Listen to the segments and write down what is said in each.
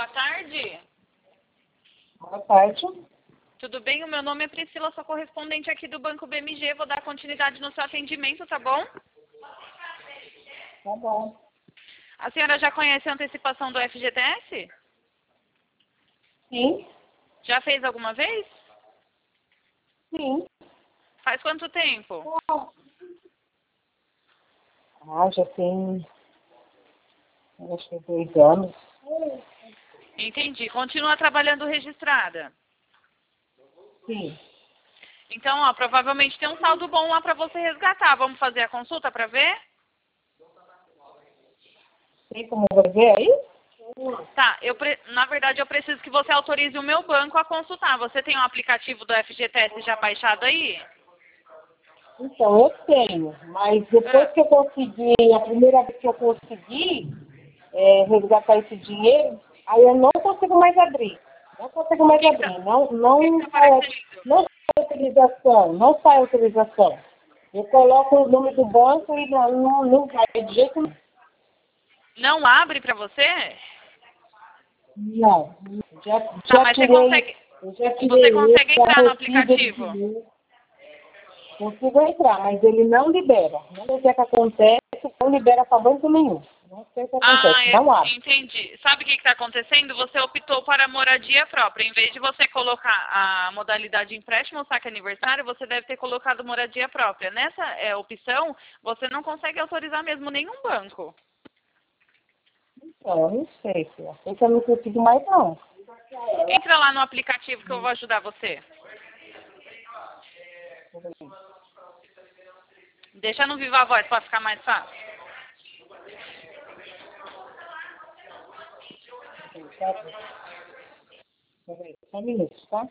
boa tarde. Boa tarde. Tudo bem? O meu nome é Priscila, sou correspondente aqui do Banco BMG. Vou dar continuidade no seu atendimento, tá bom? Tá bom. A senhora já conhece a antecipação do FGTS? Sim. Já fez alguma vez? Sim. Faz quanto tempo? Já tem, acho que 2 anos. Entendi. Continua trabalhando registrada? Sim. Então, ó, provavelmente tem um saldo bom lá para você resgatar. Vamos fazer a consulta para ver? Tem como ver aí? Tá, na verdade eu preciso que você autorize o meu banco a consultar. Você tem um aplicativo do FGTS já baixado aí? Então, eu tenho, mas depois que eu consegui, a primeira vez que eu consegui resgatar esse dinheiro, aí eu não consigo mais abrir. Não consigo mais abrir. Não sai autorização, não sai autorização. Eu coloco o nome do banco e não vai de jeito nenhum. Não abre para você? Não. Tá, mas você consegue entrar no aplicativo? Consigo entrar, mas ele não libera. Não sei o que acontece, não libera para banco nenhum. Não sei o que acontece, não abre. Entendi. Sabe o que está acontecendo? Você optou para a moradia própria. Em vez de você colocar a modalidade empréstimo ou saque aniversário, você deve ter colocado moradia própria. Nessa opção, você não consegue autorizar mesmo nenhum banco. Então, eu não sei, filha. Eu não consigo mais, não. Entra lá no aplicativo que eu vou ajudar você. Deixa no Viva Voz para ficar mais fácil. Só um minuto, tá?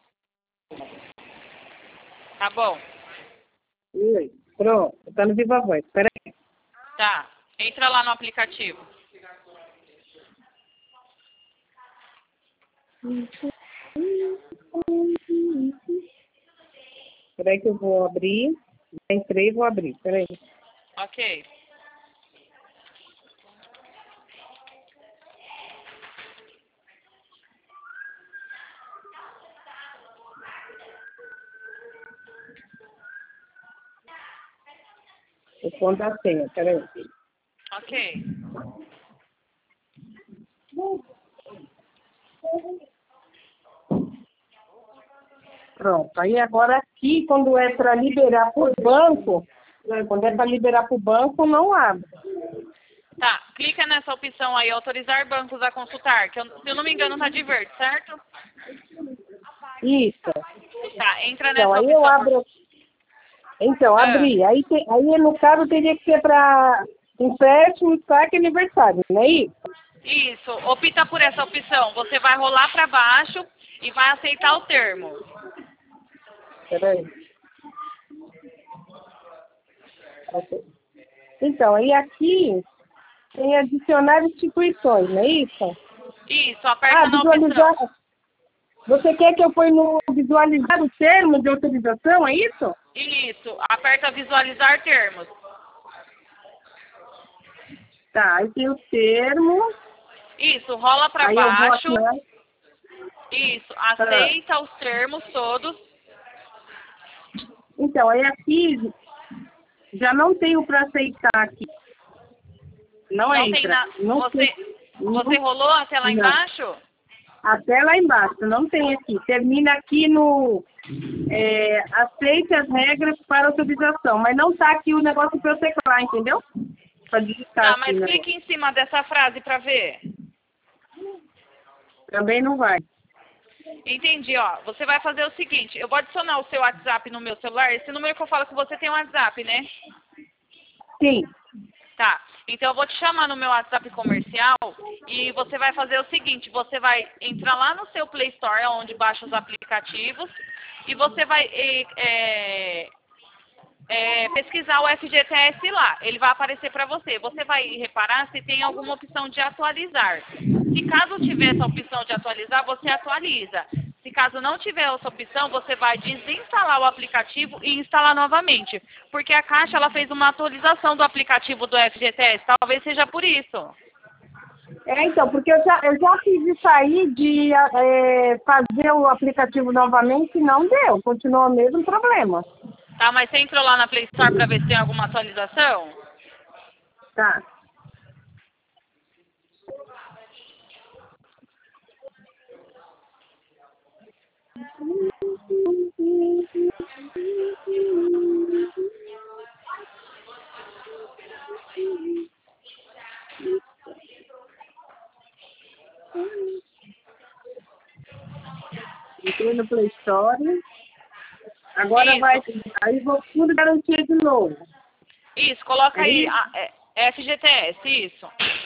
Tá bom. Oi, pronto. Tá no Viva Voz, peraí. Tá. Entra lá no aplicativo. Peraí que eu vou abrir. Já entrei e vou abrir, peraí. Ok. Eu conto a senha, peraí. Ok. Pronto. Aí agora aqui, quando é para liberar por banco, quando é para liberar por banco, não abre. Tá, clica nessa opção aí, autorizar bancos a consultar, que se eu não me engano tá de verde, certo? Isso. Tá, entra nessa Então, aí opção. eu abro. Então, abri. Aí no caso teria que ser para empréstimo, saque e aniversário, não é isso? Isso, opta por essa opção. Você vai rolar para baixo e vai aceitar o termo. Peraí. Então, aí aqui tem adicionar instituições, não é isso? Isso, aperta na visualizar. opção. Você quer que eu ponha no visualizar o termo de autorização, é isso? Isso, aperta visualizar termos. Tá, aí tem o termo. Isso, rola para Aí baixo. eu vou assinar. Isso, aceita os termos todos. Então, aí aqui já não tenho para aceitar aqui. Não entra. Você rolou até lá embaixo? Até lá embaixo, não tem aqui. Termina aqui no aceite as regras para autorização, mas não tá aqui o negócio para eu teclar, entendeu? Para digitar Tá, mas aqui, clique em cima dessa frase para ver. Também não vai. Entendi, ó. Você vai fazer o seguinte, eu vou adicionar o seu WhatsApp no meu celular. Esse número que eu falo que você tem um WhatsApp, né? Sim. Tá. Então eu vou te chamar no meu WhatsApp comercial e você vai fazer o seguinte, você vai entrar lá no seu Play Store, onde baixa os aplicativos, e você vai pesquisar o FGTS lá. Ele vai aparecer para você. Você vai reparar se tem alguma opção de atualizar. Se caso tiver essa opção de atualizar, você atualiza. Se caso não tiver essa opção, você vai desinstalar o aplicativo e instalar novamente. Porque a Caixa ela fez uma atualização do aplicativo do FGTS. Talvez seja por isso. Então, porque eu já fiz isso aí de fazer o aplicativo novamente e não deu. Continua o mesmo problema. Tá, mas você entrou lá na Play Store para ver se tem alguma atualização? Tá. Entrei no Play Store. Agora Isso. aí vou tudo garantia de novo. Isso, coloca aí FGTS, isso.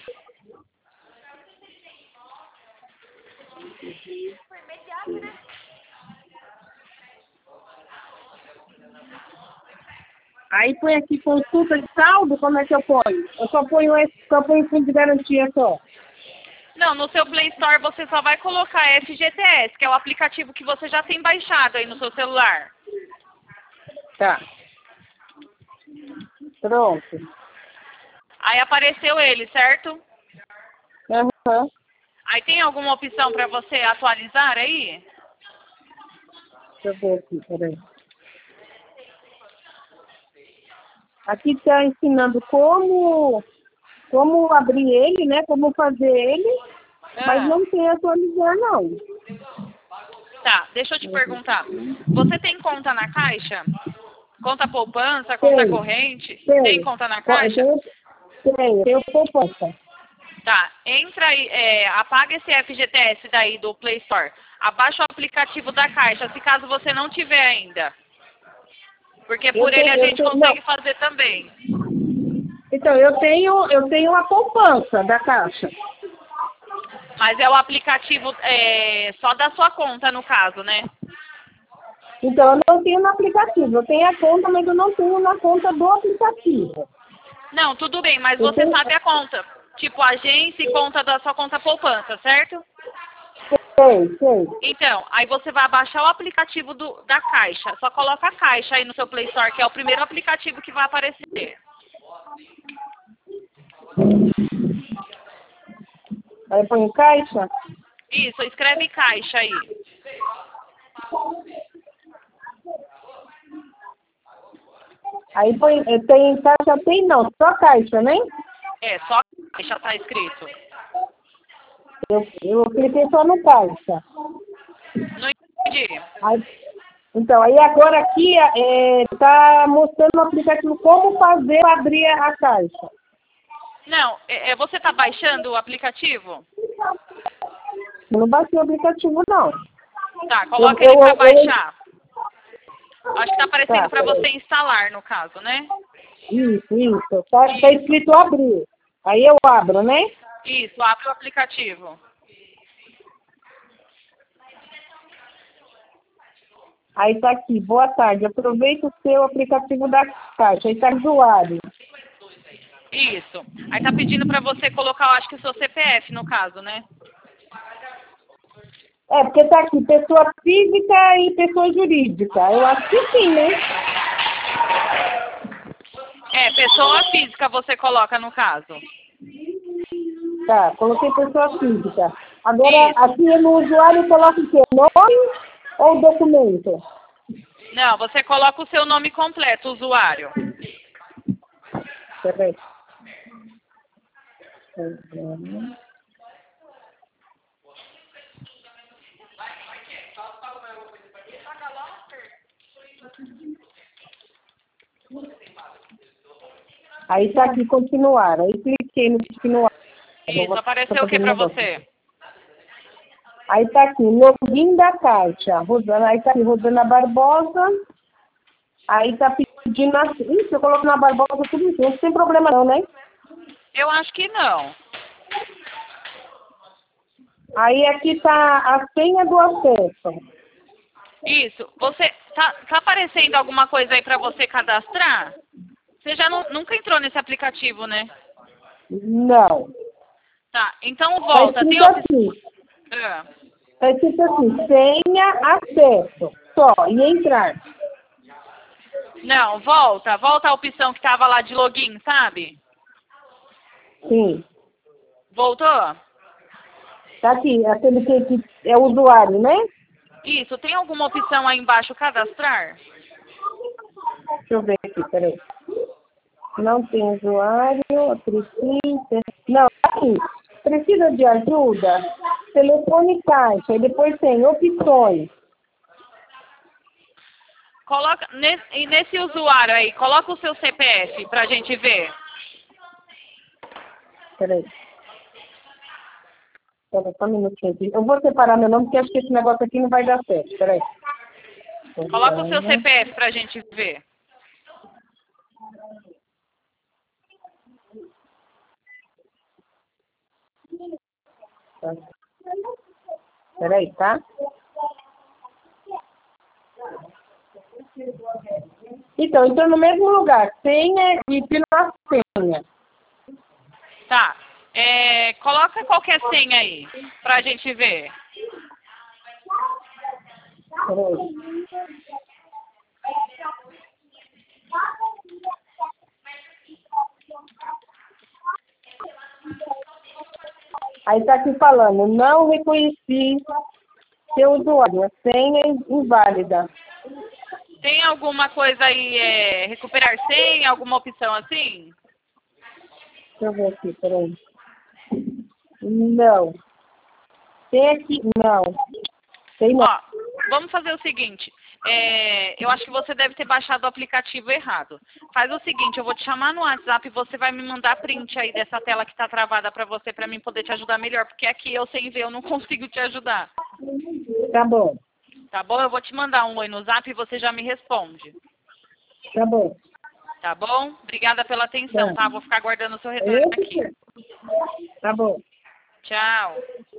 Aí põe aqui consulta de saldo, como é que eu ponho? Eu só ponho fundo de garantia só. Não, no seu Play Store você só vai colocar FGTS, que é o aplicativo que você já tem baixado aí no seu celular. Tá. Pronto. Aí apareceu ele, certo? Aham. Aí tem alguma opção para você atualizar aí? Deixa eu ver aqui, peraí. Aqui está ensinando como abrir ele, né? Como fazer ele, mas não tem atualizar, não. Tá, deixa eu te perguntar. Você tem conta na Caixa? Conta poupança, conta Tem. corrente? Tem. Tem conta na Caixa? Tenho poupança. Tá, entra aí, apaga esse FGTS daí do Play Store. Abaixa o aplicativo da Caixa, se caso você não tiver ainda. Porque por ele a gente consegue fazer também. Então, eu tenho a poupança da Caixa. Mas é o aplicativo só da sua conta, no caso, né? Então, eu não tenho no aplicativo. Eu tenho a conta, mas eu não tenho na conta do aplicativo. Não, tudo bem, mas você sabe a conta. Tipo, agência e conta da sua conta poupança, certo? Sei. Então, aí você vai baixar o aplicativo da Caixa. Só coloca a Caixa aí no seu Play Store, que é o primeiro aplicativo que vai aparecer. Aí põe Caixa? Isso, escreve Caixa aí. Aí põe, tem Caixa, não, só Caixa, né? Só Caixa tá escrito. Eu cliquei só no Caixa. Não entendi. Então, aí agora aqui tá mostrando no aplicativo como fazer para abrir a Caixa. Não, você tá baixando o aplicativo? Eu não baixei o aplicativo, não. Tá, coloca ele para baixar. Acho que tá aparecendo para você instalar, no caso, né? Isso. Tá escrito abrir. Aí eu abro, né? Isso, abre o aplicativo. Aí tá aqui, boa tarde, aproveita o seu aplicativo da Caixa. Aí tá usuário. Isso. Aí tá pedindo para você colocar, eu acho que o seu CPF, no caso, né? Porque tá aqui, pessoa física e pessoa jurídica. Eu acho que sim, né? Pessoa física você coloca, no caso. Tá, coloquei pessoa física. Agora, aqui no usuário, coloca o quê? Nome ou documento? Não, você coloca o seu nome completo, usuário. Peraí. Aí tá aqui continuar. Aí cliquei no continuar. Isso, apareceu o que para você? Aí tá aqui, login da Caixa. Aí tá aqui, Rosana Barbosa. Aí tá pedindo assim. Isso, eu coloco na Barbosa tudo isso. Não tem problema não, né? Eu acho que não. Aí aqui tá a senha do acesso. Isso. Você tá aparecendo alguma coisa aí para você cadastrar? Você já nunca entrou nesse aplicativo, né? Não. Tá, então volta. Tá escrito assim. Tá escrito assim, senha, acesso. Só, e entrar. Não, volta a opção que tava lá de login, sabe? Sim. Voltou? Tá aqui, aquele que é o usuário, né? Isso, tem alguma opção aí embaixo, cadastrar? Deixa eu ver aqui, peraí. Não tem usuário, precisa... Não, aqui. Precisa de ajuda? Telefone caixa. E depois tem opções. Coloca, nesse usuário aí, coloca o seu CPF pra gente ver. Peraí. Peraí, só um minutinho aqui. Eu vou separar meu nome, porque acho que esse negócio aqui não vai dar certo. Peraí. Coloca o seu CPF pra gente ver. Tá. Peraí, tá? Então, entrou no mesmo lugar. Senha e pela senha. Tá. Coloca qualquer senha aí, pra gente ver. Peraí. Aí tá aqui falando, não reconheci seu usuário, a senha inválida. Tem alguma coisa aí, recuperar senha, alguma opção assim? Deixa eu ver aqui, peraí. Não. Tem aqui, não. Tem não. Ó, vamos fazer o seguinte. Eu acho que você deve ter baixado o aplicativo errado. Faz o seguinte, eu vou te chamar no WhatsApp e você vai me mandar print aí dessa tela que tá travada pra você, pra mim poder te ajudar melhor, porque aqui eu sem ver eu não consigo te ajudar. Tá bom. Tá bom? Eu vou te mandar um oi no Zap e você já me responde. Tá bom. Tá bom? Obrigada pela atenção, tá? Vou ficar aguardando o seu retorno Eu aqui. Tá bom. Tchau.